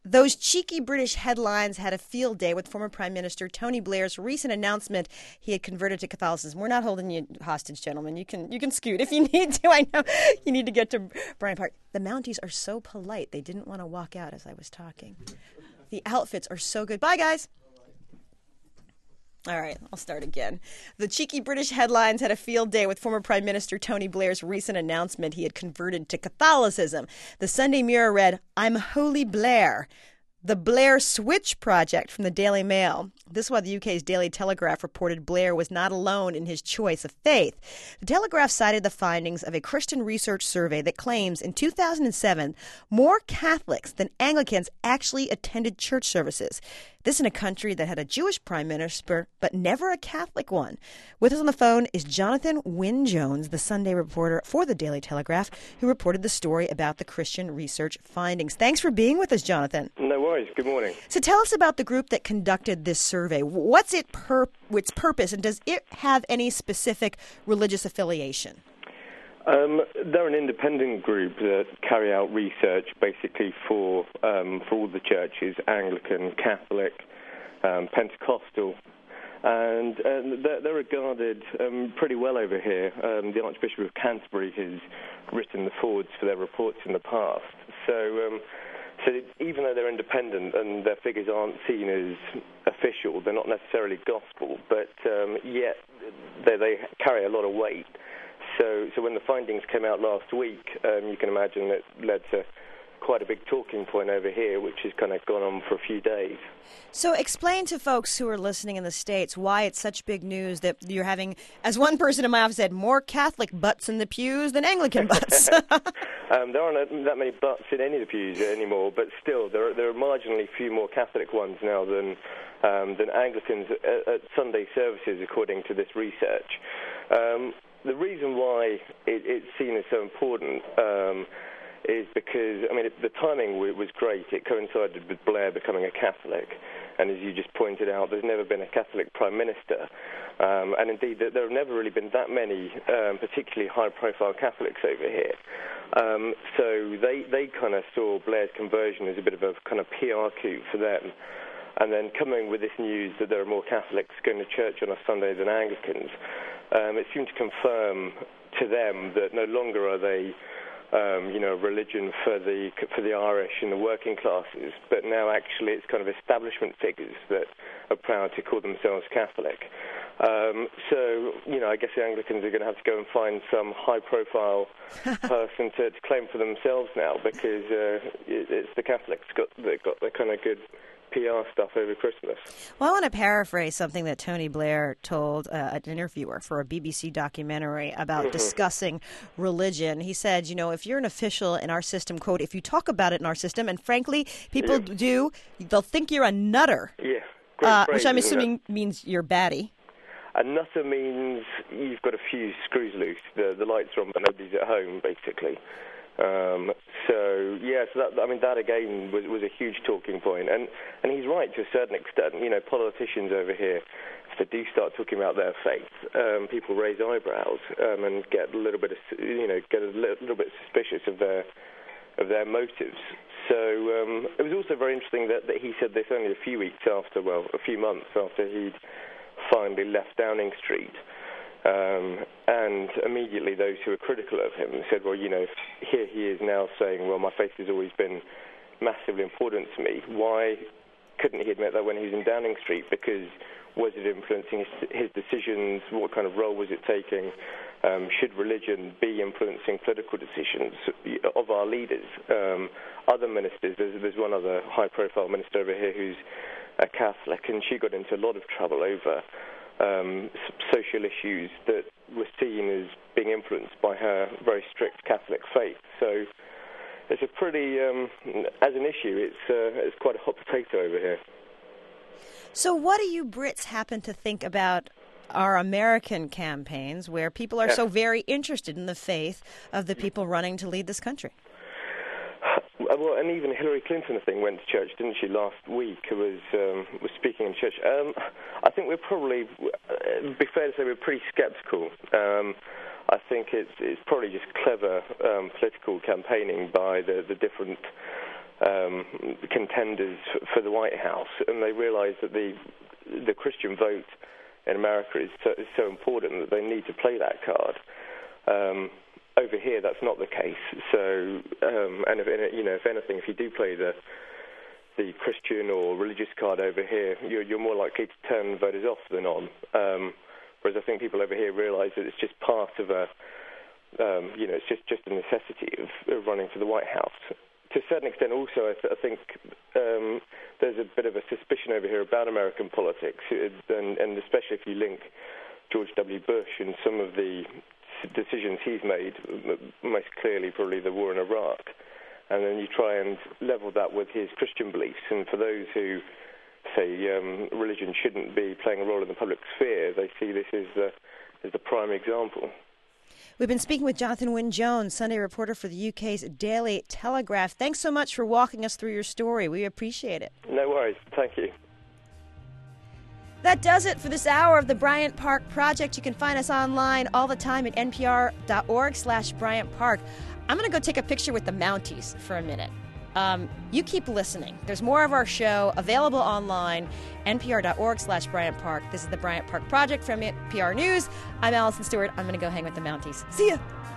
Those cheeky British headlines had a field day with former Prime Minister Tony Blair's recent announcement he had converted to Catholicism. We're not holding you hostage, gentlemen. You can scoot if you need to. I know you need to get to Bryant Park. The Mounties are so polite. They didn't want to walk out as I was talking. The outfits are so good. Bye, guys. All right, I'll start again. The cheeky British headlines had a field day with former Prime Minister Tony Blair's recent announcement he had converted to Catholicism. The Sunday Mirror read, "I'm Holy Blair." The Blair Switch Project from the Daily Mail. This is why the UK's Daily Telegraph reported Blair was not alone in his choice of faith. The Telegraph cited the findings of a Christian research survey that claims in 2007 more Catholics than Anglicans actually attended church services. This in a country that had a Jewish prime minister, but never a Catholic one. With us on the phone is Jonathan Wynne-Jones, the Sunday reporter for the Daily Telegraph, who reported the story about the Christian research findings. Thanks for being with us, Jonathan. No worries. Good morning. So tell us about the group that conducted this survey. What's its purpose, and does it have any specific religious affiliation? They're an independent group that carry out research basically for all the churches, Anglican, Catholic, Pentecostal, and they're regarded pretty well over here. The Archbishop of Canterbury has written the forwards for their reports in the past. So even though they're independent and their figures aren't seen as official, they're not necessarily gospel, but yet they carry a lot of weight. So when the findings came out last week, you can imagine it led to quite a big talking point over here, which has kind of gone on for a few days. So explain to folks who are listening in the States why it's such big news that you're having, as one person in my office said, more Catholic butts in the pews than Anglican butts. There aren't that many butts in any of the pews anymore, but still there are marginally few more Catholic ones now than Anglicans at Sunday services, according to this research. The reason why it's seen as so important is because, the timing was great. It coincided with Blair becoming a Catholic. And as you just pointed out, there's never been a Catholic Prime Minister. And indeed, there have never really been that many particularly high-profile Catholics over here. So they kind of saw Blair's conversion as a bit of a kind of PR coup for them. And then coming with this news that there are more Catholics going to church on a Sunday than Anglicans, it seemed to confirm to them that no longer are they, a religion for the Irish and the working classes, but now actually it's kind of establishment figures that are proud to call themselves Catholic. I guess the Anglicans are going to have to go and find some high-profile person to claim for themselves now, because it's the Catholics that got the kind of good PR stuff over Christmas. Well, I want to paraphrase something that Tony Blair told an interviewer for a BBC documentary about discussing religion. He said, if you're an official in our system, quote, if you talk about it in our system, and frankly, people do, they'll think you're a nutter. Yeah, great phrase, which I'm assuming means you're batty. A nutter means you've got a few screws loose. The lights are on, but nobody's at home, basically. That again was a huge talking point, and he's right to a certain extent. Politicians over here, if they do start talking about their faith, people raise eyebrows and get a little bit suspicious of their motives. So it was also very interesting that he said this only a few months after he'd finally left Downing Street. And immediately those who were critical of him said, here he is now saying, my faith has always been massively important to me. Why couldn't he admit that when he was in Downing Street? Because was it influencing his decisions? What kind of role was it taking? Should religion be influencing political decisions of our leaders? Other ministers, there's one other high-profile minister over here who's a Catholic, and she got into a lot of trouble over social issues that were seen as being influenced by her very strict Catholic faith. So it's a pretty, as an issue, it's quite a hot potato over here. So what do you Brits happen to think about our American campaigns, where people are so very interested in the faith of the people running to lead this country? Well, and even Hillary Clinton, I think, went to church, didn't she, last week, who was speaking in church. I think we're probably, be fair to say, we're pretty sceptical. I think it's probably just clever political campaigning by the different contenders for the White House, and they realize that the Christian vote in America is so important that they need to play that card. Over here, that's not the case. So, and if anything, if you do play the Christian or religious card over here, you're more likely to turn voters off than on. Whereas I think people over here realise that it's just part of it's just a necessity of running for the White House. To a certain extent, also, I think there's a bit of a suspicion over here about American politics, and especially if you link George W. Bush and some of the decisions he's made, most clearly probably the war in Iraq, and then you try and level that with his Christian beliefs. And for those who say religion shouldn't be playing a role in the public sphere, they see this as the prime example. We've been speaking with Jonathan Wynne-Jones, Sunday reporter for the UK's Daily Telegraph. Thanks so much for walking us through your story. We appreciate it. No worries. Thank you. That does it for this hour of the Bryant Park Project. You can find us online all the time at npr.org/Bryant Park. I'm going to go take a picture with the Mounties for a minute. You keep listening. There's more of our show available online, npr.org/Bryant Park. This is the Bryant Park Project from NPR News. I'm Allison Stewart. I'm going to go hang with the Mounties. See ya.